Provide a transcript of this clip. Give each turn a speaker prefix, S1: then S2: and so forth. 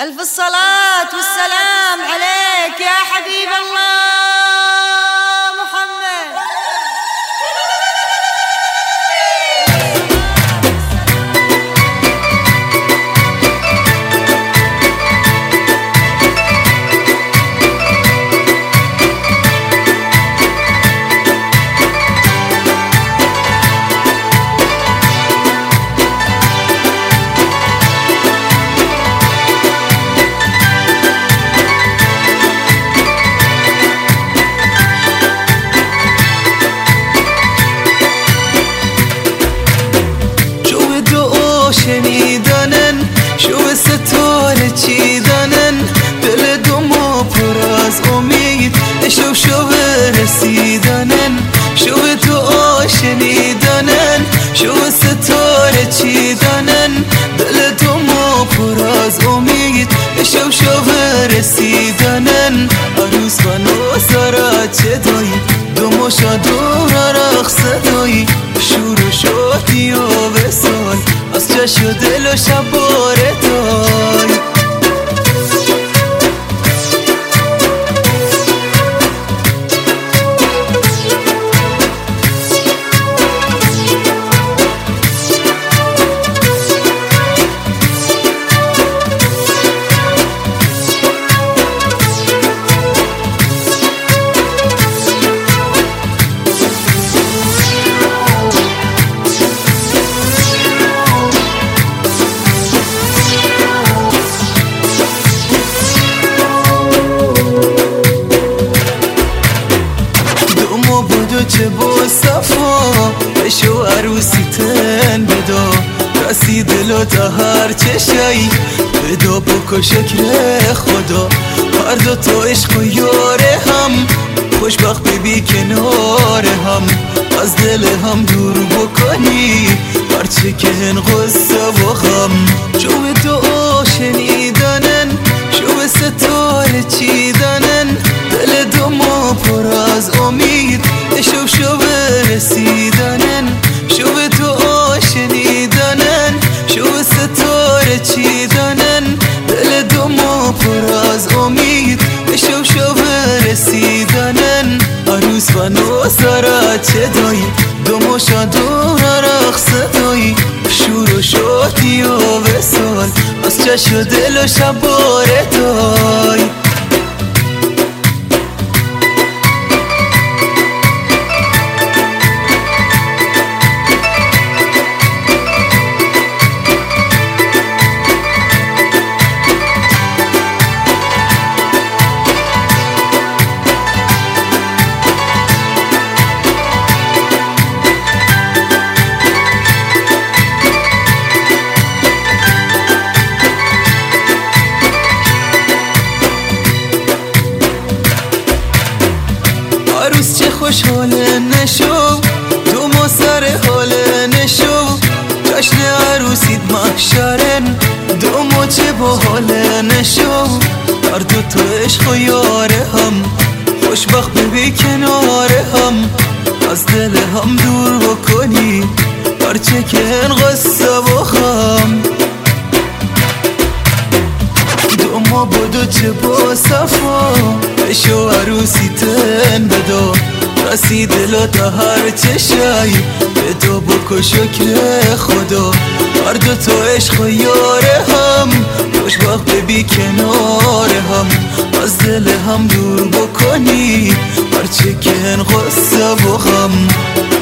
S1: ألف الصلاة والسلام عليك يا حبيب الله محمد.
S2: شنیدنن شو ستاره چیدنن دل دومو پر از امید شو رسیدنن شو دعا شنیدنن شو ستاره چیدنن دل دومو پر از امید شو رسیدنن عروس خانو سارا چه دایی دومو شادو رقص دایی شور و شادی و وصال از چشم و دل و شب باره دای چه با صفا بشو عروسی تن بدا رسی دلو تا هر چشایی بدا بکن شکر خدا هر دو تا عشق و یاره هم خوشبخت ببی کنار هم از دل هم دور بکنی هرچه که هن غصه و غم شو دعا شنیدنن شو ستاره چیدنن دل دوما پر از امید شو رسیدنن شو دعا شنیدنن شو ستاره چیدنن دل دوما پر از امید شو رسیدنن عروس خانو سارا چه دایی دومو شادو رقص دایی شور و شادی و وصال از چشم و دل و شب باره دای عروس چه خوشحال نشو تو ما سر حال نشو جشن عروسیت محشرن دومو چه با حال نشو هر دو تا عشق و یاره هم خوشبخت ببی کنار هم از دل هم دور بکنی هرچه که هن غصه و غم دوما بدو چه با صفا بشو عروسی تن بدا رسی دلو تا هر چشایی بدا بکن شکر خدا هر دو تا عشق و یاره هم خوشبخت ببی کنار هم از دل هم دور بکنی هرچه که هن غصه و غم